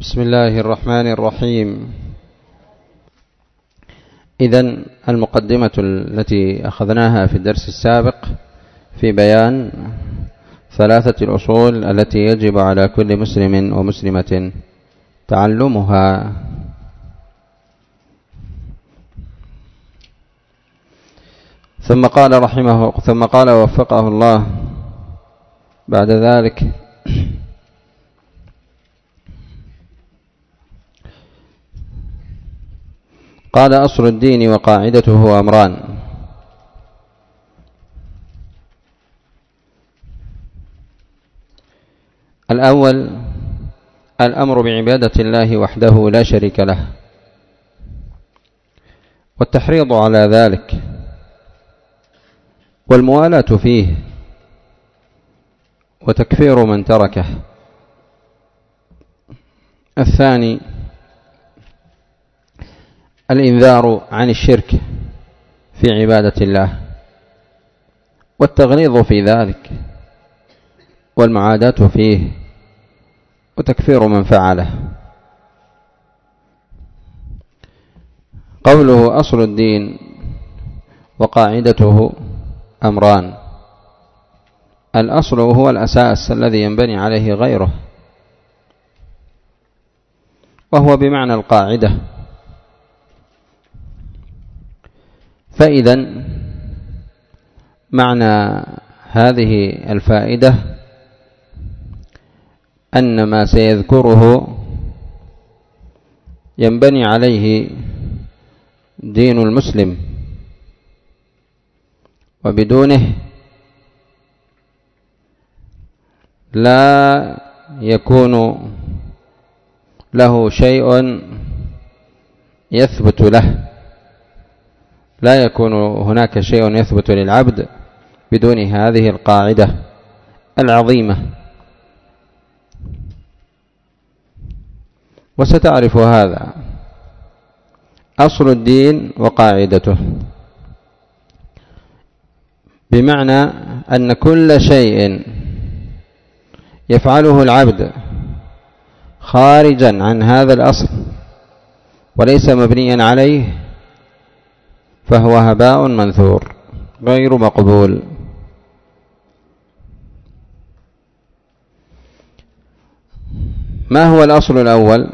بسم الله الرحمن الرحيم. إذن المقدمة التي أخذناها في الدرس السابق في بيان ثلاثة الأصول التي يجب على كل مسلم ومسلمة تعلمها. ثم قال وفقه الله بعد ذلك: قال: أصل الدين وقاعدته أمران: الأول الأمر بعبادة الله وحده لا شريك له، والتحريض على ذلك والموالاة فيه وتكفير من تركه. الثاني الإنذار عن الشرك في عبادة الله والتغليظ في ذلك والمعاداة فيه وتكفير من فعله. قوله أصل الدين وقاعدته أمران: الأصل هو الأساس الذي ينبني عليه غيره، وهو بمعنى القاعدة. فإذا معنى هذه الفائدة أن ما سيذكره ينبني عليه دين المسلم، وبدونه لا يكون له شيء يثبت له، لا يكون هناك شيء يثبت للعبد بدون هذه القاعدة العظيمة. وستعرف هذا: أصل الدين وقاعدته، بمعنى أن كل شيء يفعله العبد خارجا عن هذا الأصل وليس مبنيا عليه فهو هباء منثور غير مقبول. ما هو الأصل الأول؟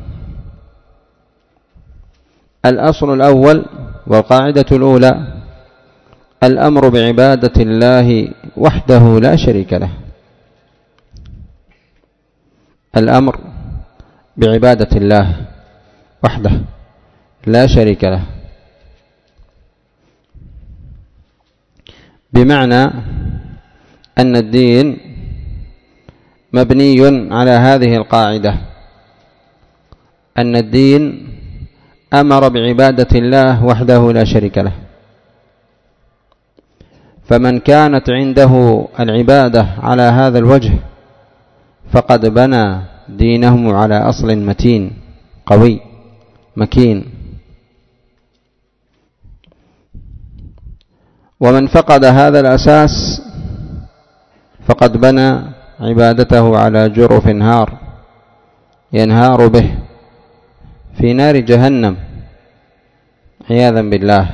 الأصل الأول والقاعدة الأولى الأمر بعبادة الله وحده لا شريك له. الأمر بعبادة الله وحده لا شريك له، بمعنى أن الدين مبني على هذه القاعدة، أن الدين أمر بعبادة الله وحده لا شريك له. فمن كانت عنده العبادة على هذا الوجه فقد بنى دينه على أصل متين قوي مكين. ومن فقد هذا الأساس فقد بنى عبادته على جرف هار ينهار به في نار جهنم عياذا بالله،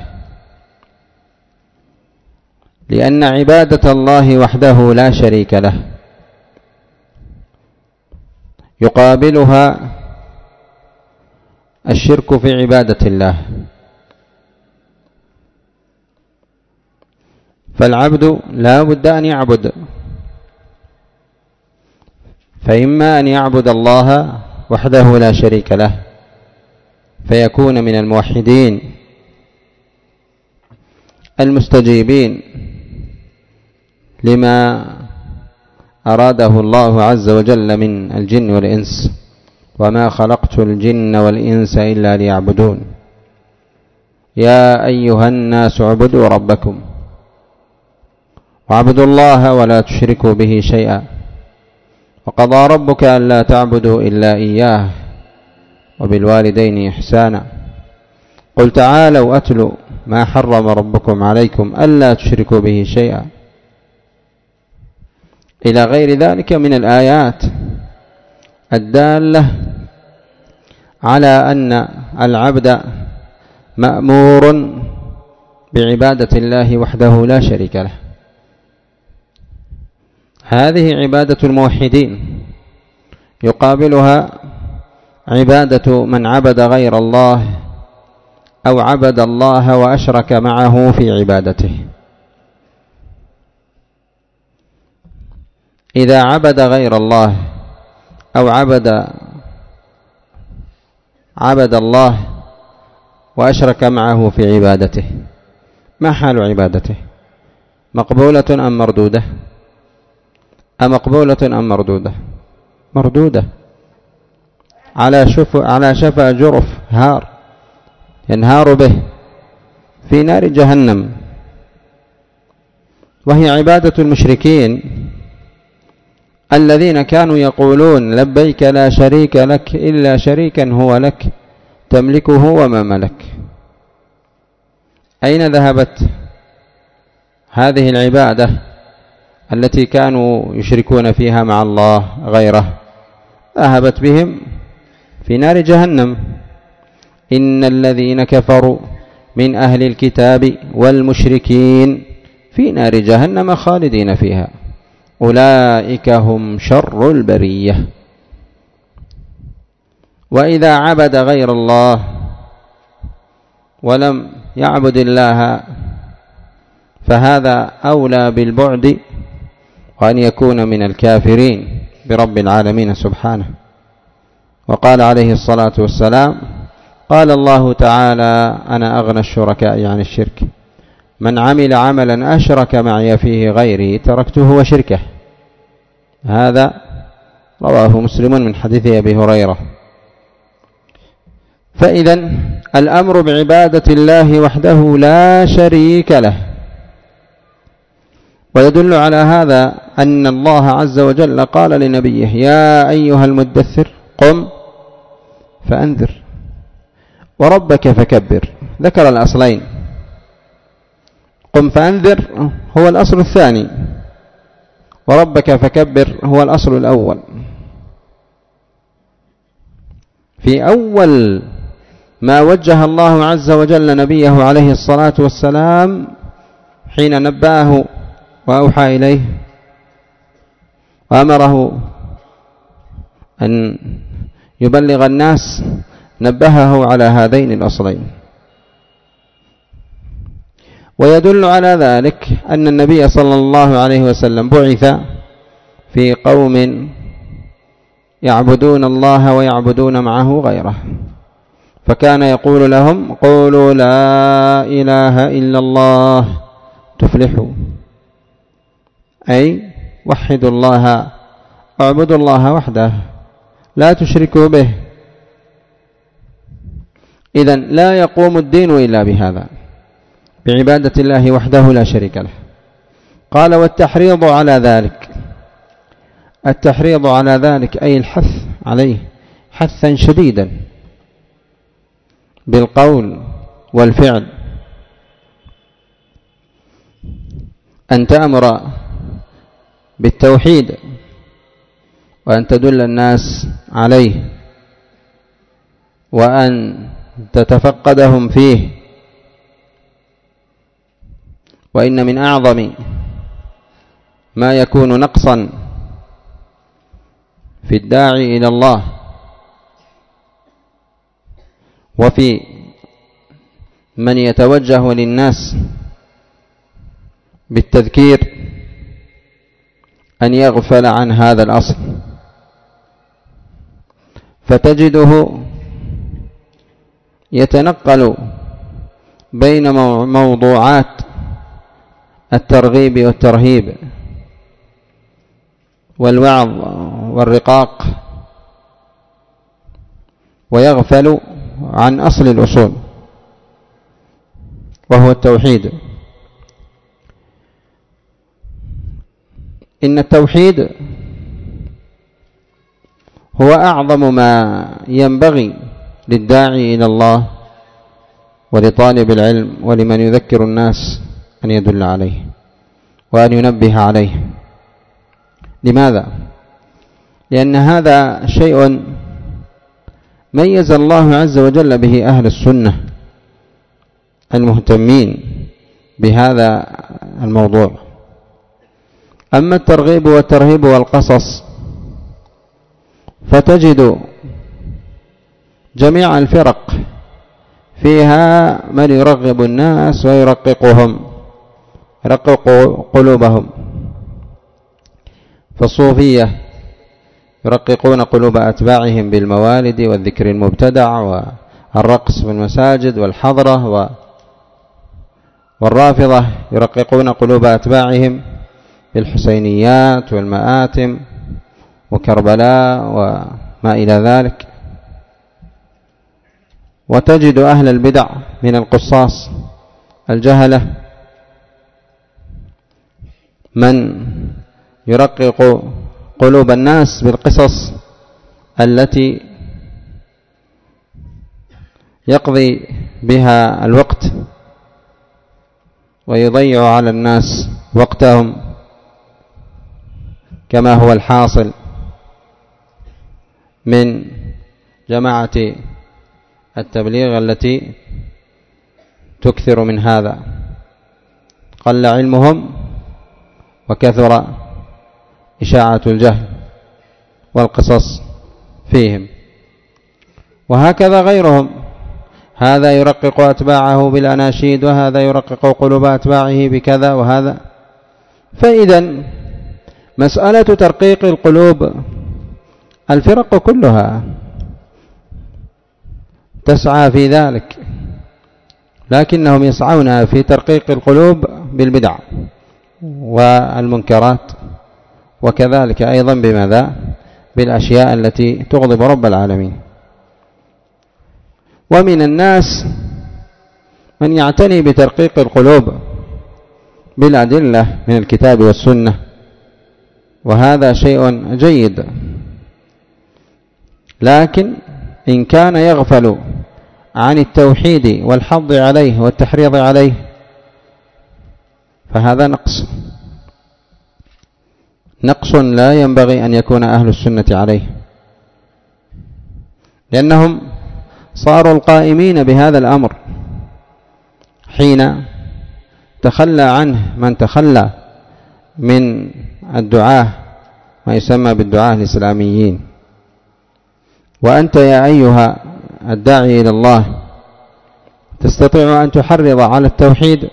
لأن عبادة الله وحده لا شريك له يقابلها الشرك في عبادة الله. فالعبد لا بد أن يعبد، فإما أن يعبد الله وحده لا شريك له فيكون من الموحدين المستجيبين لما أراده الله عز وجل من الجن والإنس: وما خلقت الجن والإنس إلا ليعبدون. يا أيها الناس اعبدوا ربكم واعبدوا الله ولا تشركوا به شيئا وقضى ربك ألا تعبدوا إلا إياه وبالوالدين إحسانا. قل تعالوا أتلوا ما حرم ربكم عليكم ألا تشركوا به شيئا، إلى غير ذلك من الآيات الدالة على أن العبد مأمور بعبادة الله وحده لا شريك له. هذه عبادة الموحدين، يقابلها عبادة من عبد غير الله أو عبد الله وأشرك معه في عبادته. إذا عبد غير الله أو عبد الله وأشرك معه في عبادته، ما حال عبادته؟ مقبولة أم مردودة؟ أمقبولة أم مردودة؟ مردودة، على شفا جرف هار ينهار به في نار جهنم. وهي عبادة المشركين الذين كانوا يقولون لبيك لا شريك لك إلا شريكا هو لك تملكه وما ملك. أين ذهبت هذه العبادة التي كانوا يشركون فيها مع الله غيره؟ ذهبت بهم في نار جهنم. إن الذين كفروا من أهل الكتاب والمشركين في نار جهنم خالدين فيها أولئك هم شر البرية. وإذا عبد غير الله ولم يعبد الله فهذا أولى بالبعد وأن يكون من الكافرين برب العالمين سبحانه. وقال عليه الصلاة والسلام: قال الله تعالى: أنا أغنى الشركاء عن الشرك، من عمل عملا أشرك معي فيه غيري تركته وشركه. هذا رواه مسلم من حديث أبي هريرة. فإذا الأمر بعبادة الله وحده لا شريك له. ويدل على هذا أن الله عز وجل قال لنبيه: يا أيها المدثر قم فأنذر وربك فكبر. ذكر الأصلين، قم فأنذر هو الأصل الثاني، وربك فكبر هو الأصل الأول. في أول ما وجه الله عز وجل نبيه عليه الصلاة والسلام حين نبأه وأوحى إليه وأمره أن يبلغ الناس، نبهه على هذين الأصلين. ويدل على ذلك أن النبي صلى الله عليه وسلم بعث في قوم يعبدون الله ويعبدون معه غيره، فكان يقول لهم: قولوا لا إله إلا الله تفلحوا، أي وحدوا الله، اعبدوا الله وحده لا تشركوا به. إذن لا يقوم الدين إلا بهذا، بعبادة الله وحده لا شريك له. قال: والتحريض على ذلك، التحريض على ذلك أي الحث عليه حثا شديدا بالقول والفعل، أن تأمر بالتوحيد وأن تدل الناس عليه وأن تتفقدهم فيه. وإن من أعظم ما يكون نقصا في الداعي إلى الله وفي من يتوجه للناس بالتذكير أن يغفل عن هذا الأصل، فتجده يتنقل بين موضوعات الترغيب والترهيب والوعظ والرقاق، ويغفل عن أصل الأصول وهو التوحيد. إن التوحيد هو أعظم ما ينبغي للداعي إلى الله ولطالب العلم ولمن يذكر الناس أن يدل عليه وأن ينبه عليه. لماذا؟ لأن هذا شيء ميز الله عز وجل به أهل السنة المهتمين بهذا الموضوع. أما الترغيب والترهيب والقصص فتجد جميع الفرق فيها من يرغب الناس ويرققهم، يرقق قلوبهم. فالصوفية يرققون قلوب أتباعهم بالموالد والذكر المبتدع والرقص في المساجد والحضرة، والرافضة يرققون قلوب أتباعهم بالحسينيات والمآتم وكربلاء وما إلى ذلك. وتجد أهل البدع من القصاص الجهلة من يرقق قلوب الناس بالقصص التي يقضي بها الوقت ويضيع على الناس وقتهم، كما هو الحاصل من جماعة التبليغ التي تكثر من هذا، قل علمهم وكثر إشاعة الجهل والقصص فيهم. وهكذا غيرهم، هذا يرقق أتباعه بالأناشيد وهذا يرقق قلوب أتباعه بكذا وهذا. فإذا مسألة ترقيق القلوب الفرق كلها تسعى في ذلك، لكنهم يسعون في ترقيق القلوب بالبدع والمنكرات، وكذلك أيضا بماذا؟ بالأشياء التي تغضب رب العالمين. ومن الناس من يعتني بترقيق القلوب بالأدلة من الكتاب والسنة، وهذا شيء جيد، لكن إن كان يغفل عن التوحيد والحض عليه والتحريض عليه فهذا نقص لا ينبغي أن يكون أهل السنة عليه، لأنهم صاروا القائمين بهذا الأمر حين تخلى عنه من تخلى من الدعاة، ما يسمى بالدعاة الإسلاميين. وأنت يا أيها الداعي إلى الله تستطيع أن تحرض على التوحيد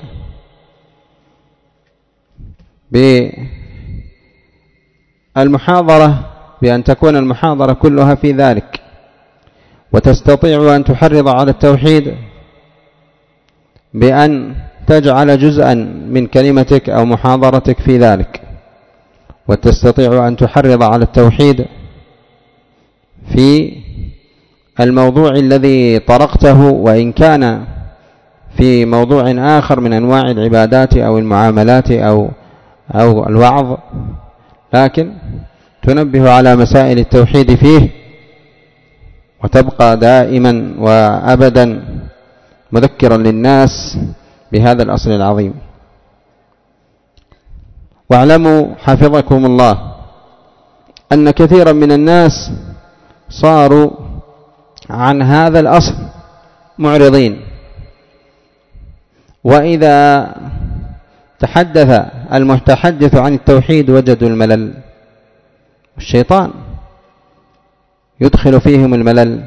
بالمحاضرة، بأن تكون المحاضرة كلها في ذلك، وتستطيع أن تحرض على التوحيد بأن تجعل جزءا من كلمتك أو محاضرتك في ذلك، وتستطيع أن تحرض على التوحيد في الموضوع الذي طرقته، وإن كان في موضوع آخر من أنواع العبادات أو المعاملات أو الوعظ، لكن تنبه على مسائل التوحيد فيه، وتبقى دائما وأبدا مذكرا للناس بهذا الأصل العظيم. واعلموا حفظكم الله أن كثيرا من الناس صاروا عن هذا الأصل معرضين، وإذا تحدث المتحدث عن التوحيد وجدوا الملل، الشيطان يدخل فيهم الملل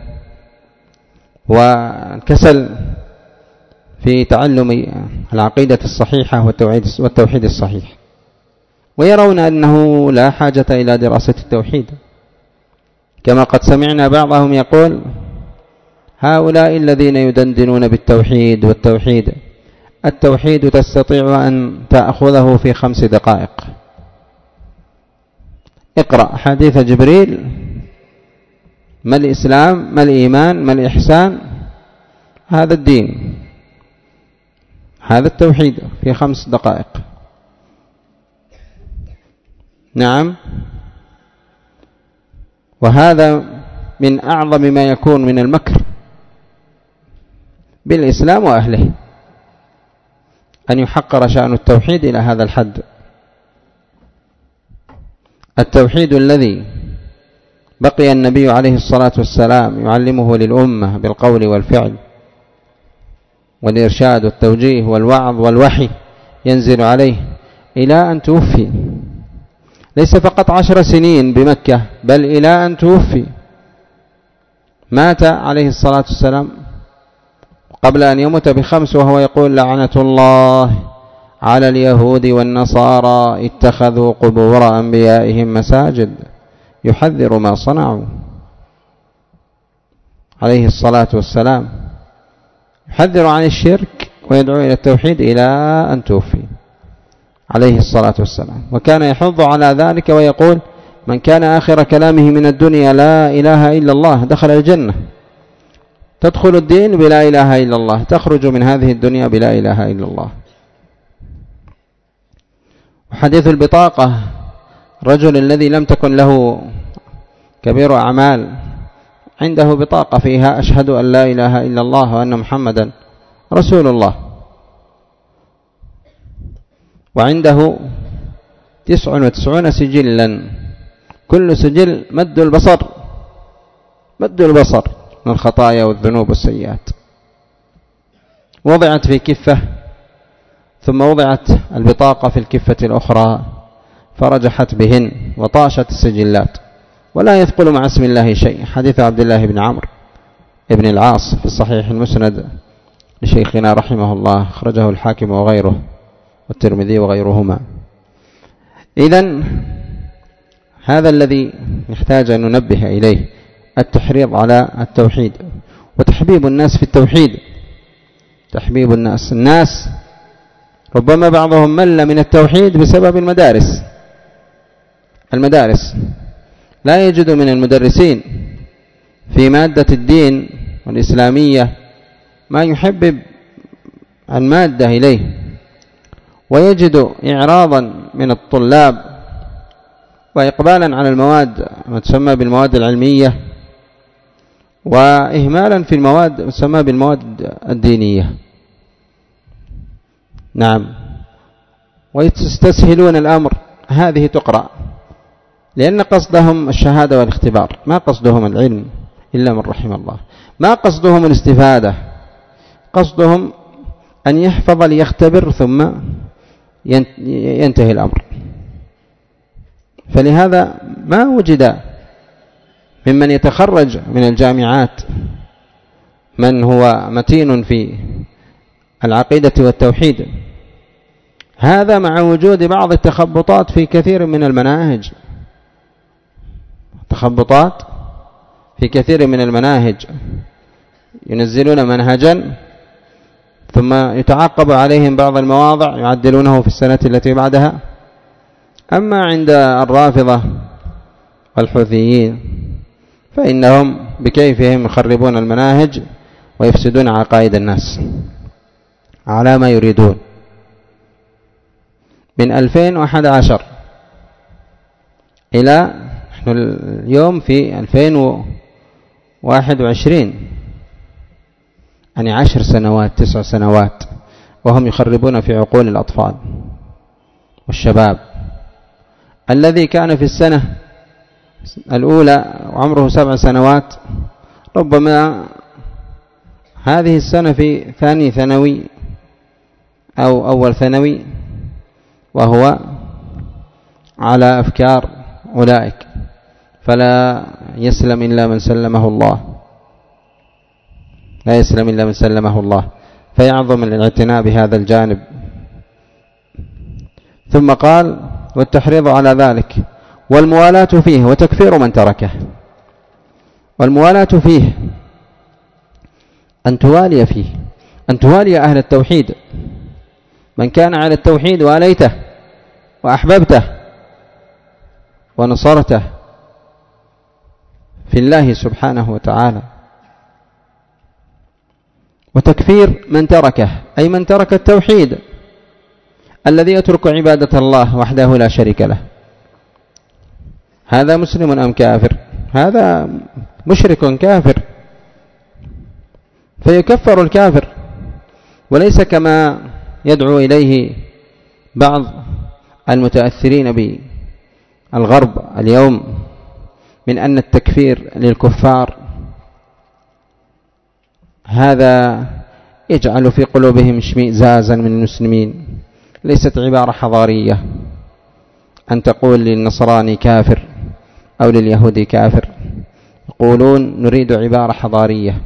والكسل في تعلم العقيدة الصحيحة والتوحيد الصحيح، ويرون أنه لا حاجة إلى دراسة التوحيد، كما قد سمعنا بعضهم يقول: هؤلاء الذين يدندنون بالتوحيد والتوحيد، التوحيد تستطيع أن تأخذه في 5 دقائق. اقرأ حديث جبريل: ما الإسلام، ما الإيمان، ما الإحسان، هذا الدين، هذا التوحيد في 5 دقائق. نعم، وهذا من أعظم ما يكون من المكر بالإسلام وأهله، أن يحقر شأن التوحيد إلى هذا الحد. التوحيد الذي بقي النبي عليه الصلاة والسلام يعلمه للأمة بالقول والفعل والإرشاد والتوجيه والوعظ والوحي ينزل عليه إلى أن توفي، ليس فقط 10 سنين بمكة، بل إلى أن توفي. مات عليه الصلاة والسلام قبل أن يموت ب5 وهو يقول: لعنة الله على اليهود والنصارى اتخذوا قبور أنبيائهم مساجد، يحذر ما صنعوا عليه الصلاة والسلام، يحذر عن الشرك ويدعو إلى التوحيد إلى أن توفي عليه الصلاة والسلام. وكان يحض على ذلك ويقول: من كان آخر كلامه من الدنيا لا إله إلا الله دخل الجنة. تدخل الدين بلا إله إلا الله، تخرج من هذه الدنيا بلا إله إلا الله. وحديث البطاقة، رجل الذي لم تكن له كبير أعمال عنده بطاقة فيها: أشهد أن لا إله إلا الله وأن محمدا رسول الله، وعنده 99 سجلا، كل سجل مد البصر من الخطايا والذنوب والسيئات. وضعت في كفة، ثم وضعت البطاقة في الكفة الأخرى، فرجحت بهن وطاشت السجلات، ولا يثقل مع اسم الله شيء. حديث عبد الله بن عمرو بن العاص في الصحيح المسند لشيخنا رحمه الله، أخرجه الحاكم وغيره والترمذي وغيرهما. إذن هذا الذي نحتاج أن ننبه إليه، التحريض على التوحيد وتحبيب الناس في التوحيد. تحبيب الناس ربما بعضهم مل من التوحيد بسبب المدارس لا يجد من المدرسين في مادة الدين والإسلامية ما يحبب المادة إليه، ويجد إعراضا من الطلاب وإقبالا على المواد ما تسمى بالمواد العلمية، وإهمالا في المواد تسمى بالمواد الدينية. نعم، ويستسهلون الأمر، هذه تقرأ لأن قصدهم الشهادة والاختبار، ما قصدهم العلم إلا من رحم الله، ما قصدهم الاستفادة، قصدهم أن يحفظ ليختبر ثم ينتهي الأمر. فلهذا ما وجد ممن يتخرج من الجامعات من هو متين في العقيدة والتوحيد، هذا مع وجود بعض التخبطات في كثير من المناهج، تخبطات في كثير من المناهج، ينزلون منهجا ثم يتعاقب عليهم بعض المواضع يعدلونه في السنة التي بعدها. أما عند الرافضة والحوثيين فإنهم بكيفهم يخربون المناهج ويفسدون عقائد الناس على ما يريدون. من 2011 إلى نحن اليوم في 2021، يعني 10 سنوات 9 سنوات وهم يخربون في عقول الأطفال والشباب. الذي كان في السنة الأولى وعمره 7 سنوات ربما هذه السنة في ثاني ثانوي أو أول ثانوي، وهو على أفكار أولئك، فلا يسلم إلا من سلمه الله، لا يسلم إلا من سلمه الله، فيعظم الاعتناء بهذا الجانب. ثم قال: والتحريض على ذلك والموالاة فيه وتكفير من تركه. والموالاة فيه أن توالي فيه، أن توالي أهل التوحيد، من كان على التوحيد واليته وأحببته ونصرته في الله سبحانه وتعالى. وتكفير من تركه، أي من ترك التوحيد، الذي يترك عبادة الله وحده لا شريك له، هذا مسلم أم كافر؟ هذا مشرك كافر، فيكفر الكافر، وليس كما يدعو إليه بعض المتأثرين بالغرب اليوم من أن التكفير للكفار هذا يجعل في قلوبهم اشمئزازا من المسلمين. ليست عبارة حضارية أن تقول للنصراني كافر أو لليهودي كافر، يقولون نريد عبارة حضارية،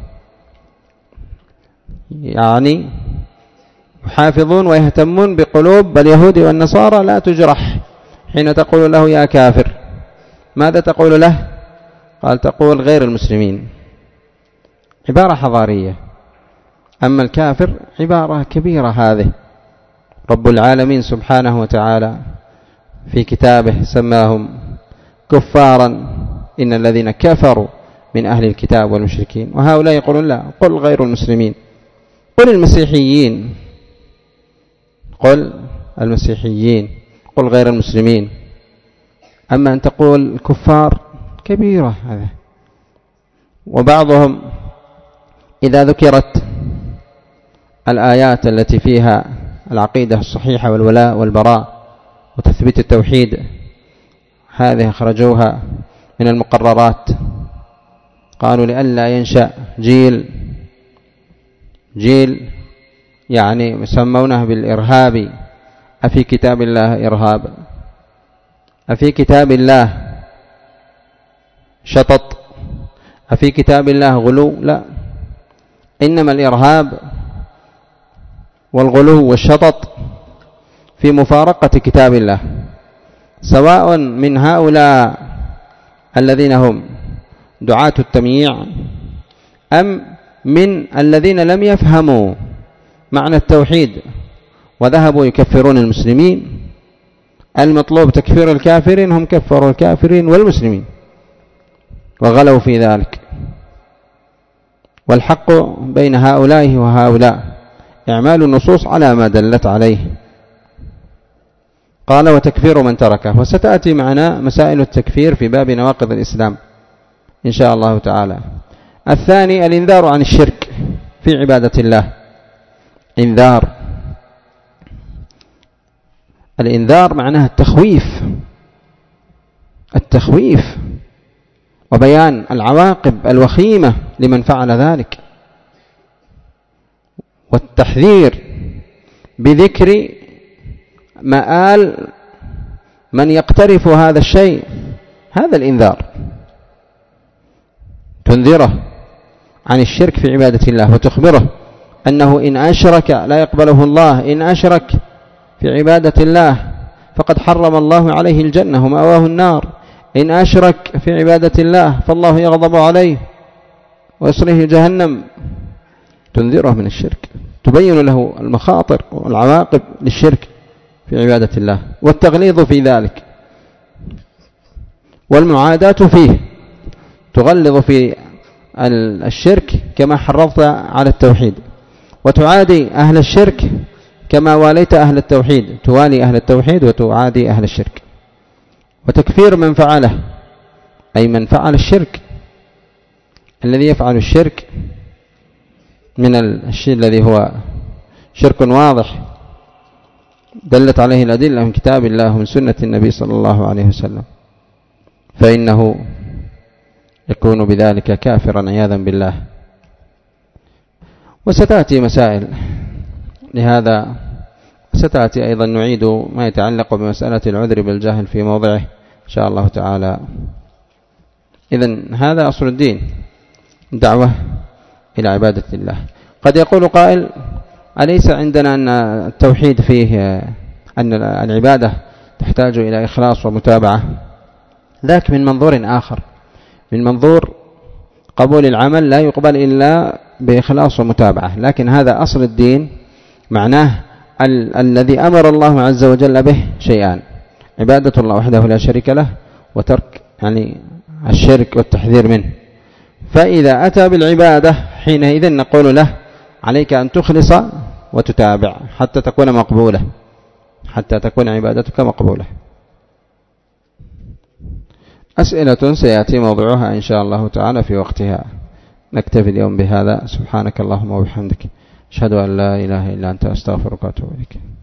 يعني يحافظون ويهتمون بقلوب اليهود والنصارى لا تجرح. حين تقول له يا كافر ماذا تقول له؟ قال تقول غير المسلمين، عبارة حضارية. أما الكافر عبارة كبيرة. هذه رب العالمين سبحانه وتعالى في كتابه سماهم كفارا إن الذين كفروا من أهل الكتاب والمشركين، وهؤلاء يقولون لا، قل غير المسلمين، قل المسيحيين، قل المسيحيين، قل غير المسلمين. أما أن تقول كفار كبيرة هذا. وبعضهم إذا ذكرت الآيات التي فيها العقيدة الصحيحة والولاء والبراء وتثبيت التوحيد، هذه أخرجوها من المقررات، قالوا لئلا ينشأ جيل يعني يسمونه بالإرهابي. أفي كتاب الله إرهاب؟ أفي كتاب الله شطط؟ أفي كتاب الله غلو؟ لا، إنما الإرهاب والغلو والشطط في مفارقة كتاب الله، سواء من هؤلاء الذين هم دعاة التمييع أم من الذين لم يفهموا معنى التوحيد وذهبوا يكفرون المسلمين. المطلوب تكفير الكافرين، هم كفروا الكافرين والمسلمين وغلوا في ذلك. والحق بين هؤلاء وهؤلاء إعمال النصوص على ما دلت عليه. قال وتكفير من تركه. وستأتي معنا مسائل التكفير في باب نواقض الإسلام إن شاء الله تعالى. الثاني الإنذار عن الشرك في عبادة الله. الإنذار معناه التخويف وبيان العواقب الوخيمة لمن فعل ذلك، والتحذير بذكر مآل من يقترف هذا الشيء. هذا الإنذار، تنذره عن الشرك في عبادة الله وتخبره أنه إن أشرك لا يقبله الله، إن أشرك في عبادة الله فقد حرم الله عليه الجنة ومأواه النار، إن أشرك في عبادة الله فالله يغضب عليه ويصليه جهنم. تنذره من الشرك، تبين له المخاطر والعواقب للشرك في عبادة الله، والتغليظ في ذلك، والمعاداة فيه. تغلظ في الشرك كما حرضت على التوحيد، وتعادي أهل الشرك كما واليت أهل التوحيد. توالي أهل التوحيد وتعادي أهل الشرك. وتكفير من فعله، أي من فعل الشرك. الذي يفعل الشرك من الشيء الذي هو شرك واضح دلت عليه الأدلة من كتاب الله ومن سنة النبي صلى الله عليه وسلم، فإنه يكون بذلك كافرا عياذا بالله. وستأتي مسائل لهذا، ستأتي أيضا نعيد ما يتعلق بمسألة العذر بالجهل في موضعه إن شاء الله تعالى. إذن هذا أصل الدين، دعوة إلى عبادة الله. قد يقول قائل أليس عندنا أن التوحيد فيه أن العبادة تحتاج إلى إخلاص ومتابعة؟ ذاك من منظور آخر، من منظور قبول العمل لا يقبل إلا بإخلاص ومتابعة. لكن هذا أصل الدين، معناه الذي أمر الله عز وجل به شيئان: عبادة الله وحده لا شريك له، وترك يعني الشرك والتحذير منه. فإذا أتى بالعبادة حينئذ نقول له عليك أن تخلص وتتابع حتى تكون مقبولة، حتى تكون عبادتك مقبولة. أسئلة سيأتي موضوعها إن شاء الله تعالى في وقتها. نكتفي اليوم بهذا. سبحانك اللهم وبحمدك، أشهد أن لا إله إلا أنت، أستغفرك وأتوب إليك.